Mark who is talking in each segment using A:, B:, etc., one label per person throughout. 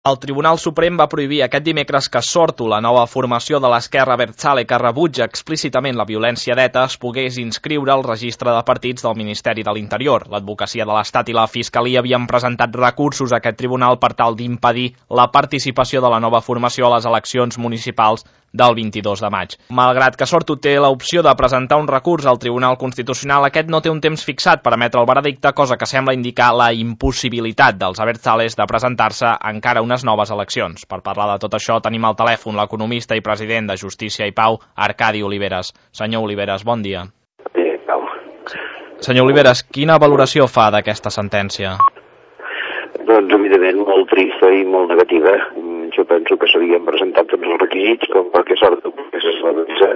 A: El Tribunal Suprem va prohibir aquest dimecres que Sortu, la nova formació de l'esquerra Abertzale que rebutja explícitament la violència d'ETA, es pogués inscriure al registre de partits del Ministeri de l'Interior. L'Advocacia de l'Estat i la Fiscalia havien presentat recursos a aquest tribunal per tal d'impedir la participació de la nova formació a les eleccions municipals del 22 de maig. Malgrat que Sortu té l'opció de presentar un recurs al Tribunal Constitucional, aquest no té un temps fixat per emetre el veredicte, cosa que sembla indicar la impossibilitat dels Abertzales de presentar-se encara unes noves eleccions. Per parlar de tot això tenim al telèfon l'economista i president de Justícia i Pau, Arcadi Oliveres. Senyor Oliveres, bon dia.
B: Sí, Pau.
A: Senyor Oliveres, quina valoració fa d'aquesta sentència?
B: Doncs, evidentment, molt trista i molt negativa. Jo penso que s'havien presentat tots els requisits com perquè Sortu pogués estar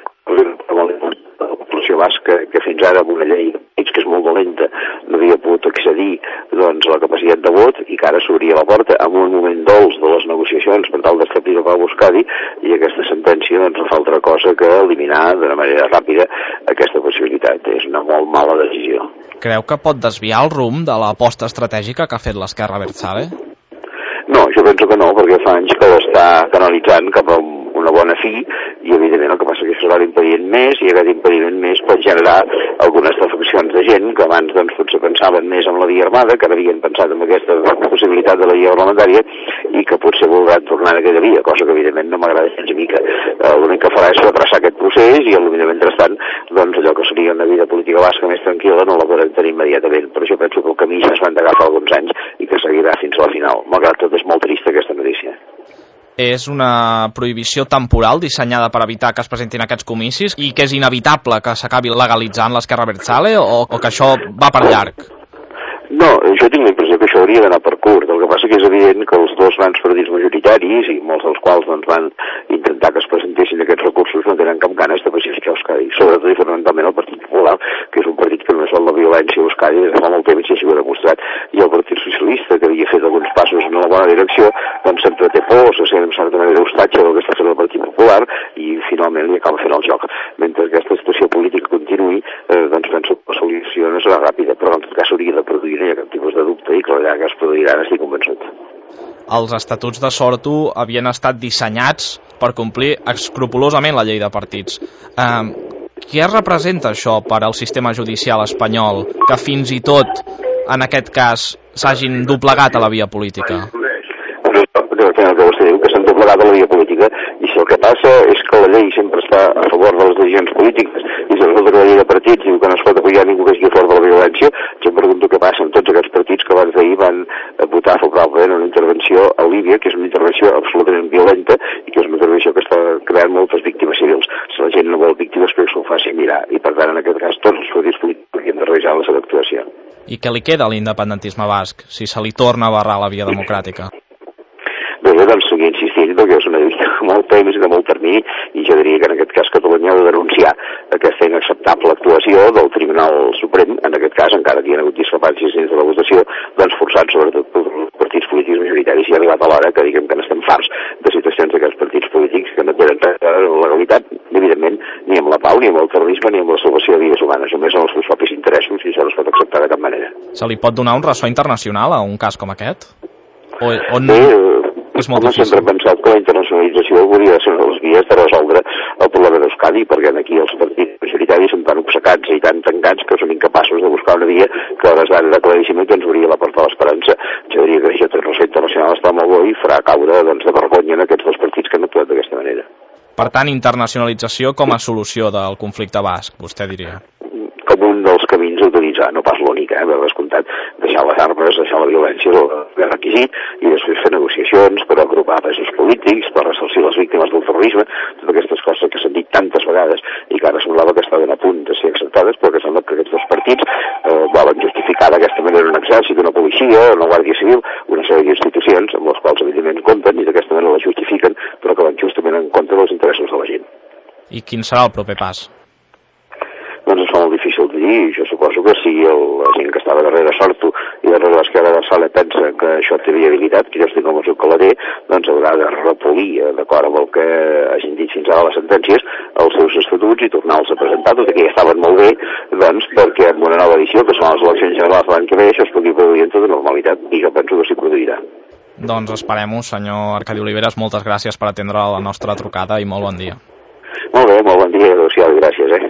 B: la població basca, que fins ara amb una llei que és molt dolenta no havia pogut accedir doncs, a la capacitat de vot, i que ara s'obria la porta en un moment dolç de les negociacions per tal d'establir el Pau Euskadi, i aquesta sentència doncs, no fa altra cosa que eliminar d'una manera ràpida aquesta possibilitat. És una molt mala decisió.
A: Creu que pot desviar el rumb de l'aposta estratègica que ha fet l'esquerra Abertzale?
B: No, jo penso que no, perquè fa anys que l'està canalitzant cap a una bona fi, i evidentment el que passa és que serà l'impediment més, i aquest impediment més pot generar algunes defeccions de gent que abans doncs, potser pensaven més en la via armada, que ara havien pensat en aquesta possibilitat de la via parlamentària, i que potser voldran tornar a aquella via, cosa que evidentment no m'agrada gens ni mica. L'únic que farà és retrasar aquest procés, i mentrestant doncs, allò que seria una vida política basca més tranquil·la no la podrem tenir immediatament. Però jo penso que el camí ja es van d'agafar alguns anys i que seguirà fins a la final. Malgrat tot, és molt trista aquesta notícia.
A: És una prohibició temporal dissenyada per evitar que es presentin aquests comicis i que és inevitable que s'acabi legalitzant l'esquerra Abertzale o que això va per llarg?
B: No, jo tinc la impressió que això hauria d'anar per curt. El que passa que és evident que els dos grans partits majoritaris, i molts dels quals doncs, van intentar que es presentessin aquests recursos, no tenen cap ganes de pacificar Euskadi. Sobretot i fonamentalment el Partit Popular, que és un partit que només vol la violència a Euskadi des de fa molt temps i així ho ha demostrat. I el Partit Socialista, que havia fet alguns passos en la bona direcció, doncs sempre té por, se sent en certa manera hostatge del que està fent el Partit Popular, i finalment li acaba fent el joc. Mentre aquesta situació política continuï, doncs penso que la solució no serà ràpida, però en tot cas s'hauria de produir, no hi ha cap tipus de dubte, i que allà que es produiran estic convençut.
A: Els estatuts de Sortu havien estat dissenyats per complir escrupolosament la llei de partits. Què representa això per al sistema judicial espanyol, que fins i tot, en aquest cas, s'hagin doblegat a la via política?
B: El que vostè diu, que s'han doblegat a la via política, i si el que passa és que la llei sempre està a favor de les decisions polítiques, i si resulta que la llei de partits diu que no es pot apoyar ningú que estigui a favor de la violència, jo em pregunto què passa amb tots aquests partits que abans d'ahir van votar favorablement una intervenció a Líbia, que és una intervenció absolutament violenta i que és una intervenció que està creant moltes víctimes civils. Si la gent no vol víctimes, que s'ho faci mirar, i per tant en aquest cas tots els partits polítics haurien de revisar la seva actuació.
A: I què li queda a l'independentisme basc, si se li torna a barrar la via democràtica?
B: Bé, doncs seguir insistint, perquè és una lluita de molt temps i de molt termini, i jo diria que en aquest cas Catalunya ha de denunciar aquesta inacceptable actuació del Tribunal Suprem, en aquest cas, encara que hi ha hagut discrepàncies dins de la votació, doncs forçant sobretot per partits polítics majoritaris, i ha arribat a l'hora que diguem que n'estem farts de situacions d'aquests partits polítics que no tenen legalitat, evidentment, ni amb la pau, ni amb el terrorisme, ni amb la salvació de vides humanes, només en els seus propis interessos, i això no es pot acceptar de cap manera.
A: Se li pot donar un ressò internacional a un cas com aquest? O no? És molt difícil.
B: Sempre he pensat que la internacionalització hauria de ser una de les vies de resoldre el problema d'Euskadi, perquè aquí els partits majoritaris són tan obcecats i tan tancats que són incapaços de buscar una via que a les era claríssima que ens obria la porta de l'esperança. Jo diria que això el ressò internacional està molt bo i farà caure doncs, de vergonya en aquests dos partits que han actuat d'aquesta manera.
A: Per tant, internacionalització com a solució del conflicte basc, vostè diria?
B: Com un dels camins a utilitzar, no pas l'únic, per descomptat, deixar les armes, deixar la violència és requisit, i després fer negociacions per agrupar presos polítics, per ressarcir les víctimes del terrorisme, totes aquestes coses que s'han dit tantes vegades i que ara semblava que estaven a punt de ser acceptades, però que sembla que aquests dos partits volen justificar d'aquesta manera un exèrcit, una policia, una guàrdia civil, una sèrie d'institucions amb les quals evidentment compten i d'aquesta manera la justifiquen, però que van justament en contra dels interessos de la gent.
A: I quin serà el proper pas?
B: Doncs es fa molt difícil de dir. Jo suposo que si la gent que estava darrere Sortu i darrere l'esquerra Abertzale pensa que això té viabilitat, que jo estic convençut que la té, doncs haurà de repolir, d'acord amb el que hagin dit fins ara les sentències, els seus estatuts i tornar-los a presentar, tot i que ja estaven molt bé, doncs perquè amb una nova edició, que són les eleccions generals de l'any que ve, això es pugui produir en tota normalitat, i jo penso que s'hi produirà.
A: Doncs esperem-ho, senyor Arcadi Oliveres. Moltes gràcies per atendre la nostra trucada i molt bon dia.
B: Molt bé, molt bon dia. Adéu-siau, gràcies.